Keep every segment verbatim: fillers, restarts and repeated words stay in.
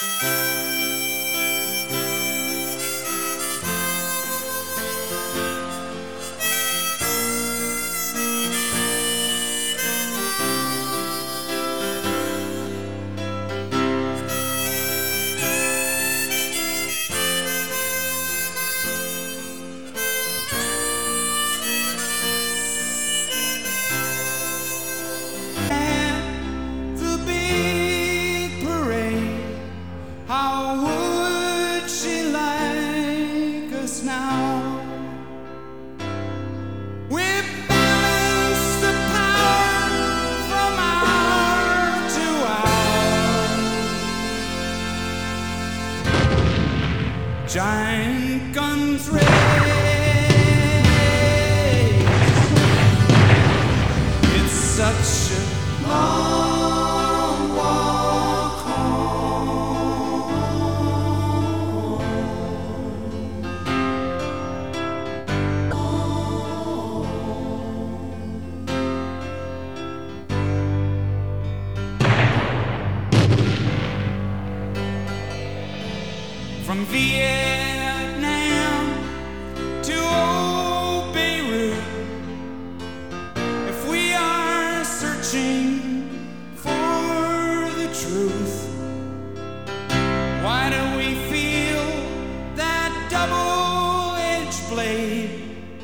Giant guns raised. It's such a long walk home from Vietnam to old Beirut. If we are searching for the truth, why do we feel that double-edged blade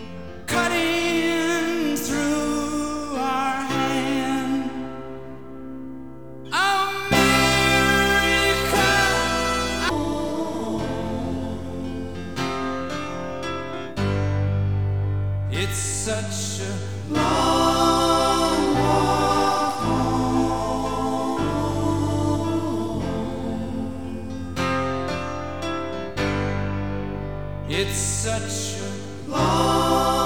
cutting through our hand? America, it's such a long walk home. It's such a long